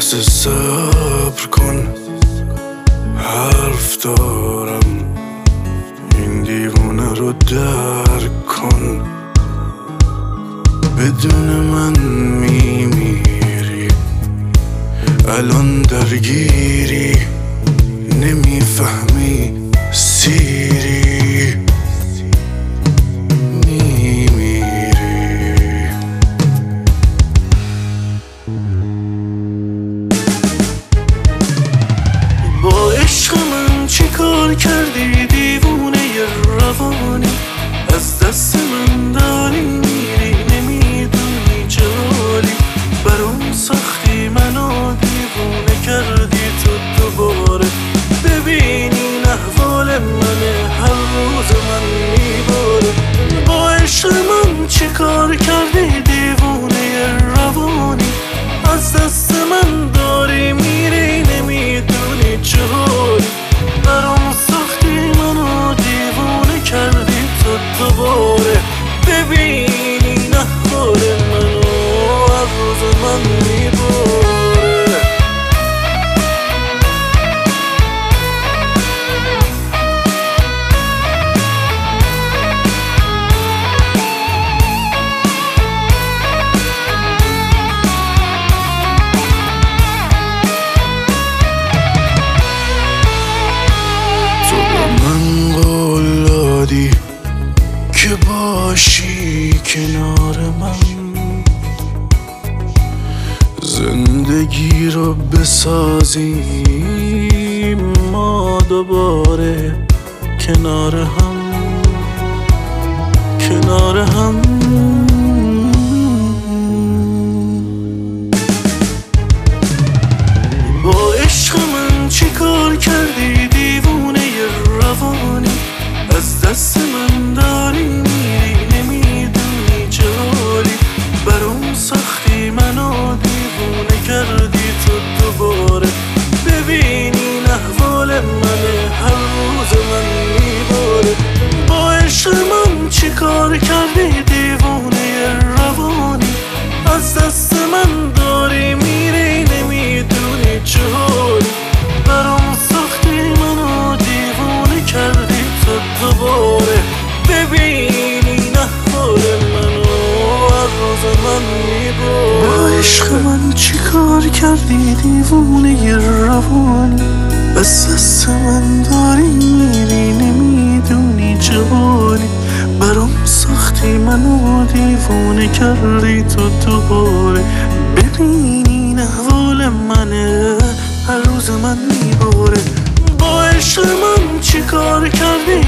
لحظه صبر کن، حرف دارم، این دیوونه رو درک کن. بدون من میمیری، الان درگیری، نمیفهمی سیری، میمیری. با عشق من چی کار کردی دیوونه روانی؟ از دست من داری میری، نمیدونی جالی. برام سختی منو دیوونه کردی تو دوباره. ببینین احوال منه، هر روز من میباره. با عشق من چی کار کردی دیوونه روانی؟ از دست من داری میری، نمیدونی جالی. برام سختی منو دیوونه کردی تو دوباره. ببینین احوال منو، هر روز من میباره. که باشی کنار من، زندگی رو بسازیم ما دوباره کنار هم، کنار هم. با عشق من چی کار کردی دیوونه روانی؟ از دست من داری میری، نمیدونی جالی. برام سختی منو دیوونه کردی تو دوباره. ببینین احوال منه، هر روز من میباره. با عشق من چی کار کردی دیوونه روانی؟ از دست من داری میری، نمیدونی جالی. برام سختی منو دیوونه کردی تو دوباره. ببینین احوال منو، هر روز من میباره. با عشق من چی کار کردی دیوونه روانی؟ از دست من داری میری، نمیدونی جوالی. برام سختی منو دیوونه کردی تو دوباره. ببینین احوال منه، هر روز من میباره. با عشق من چی کار کردی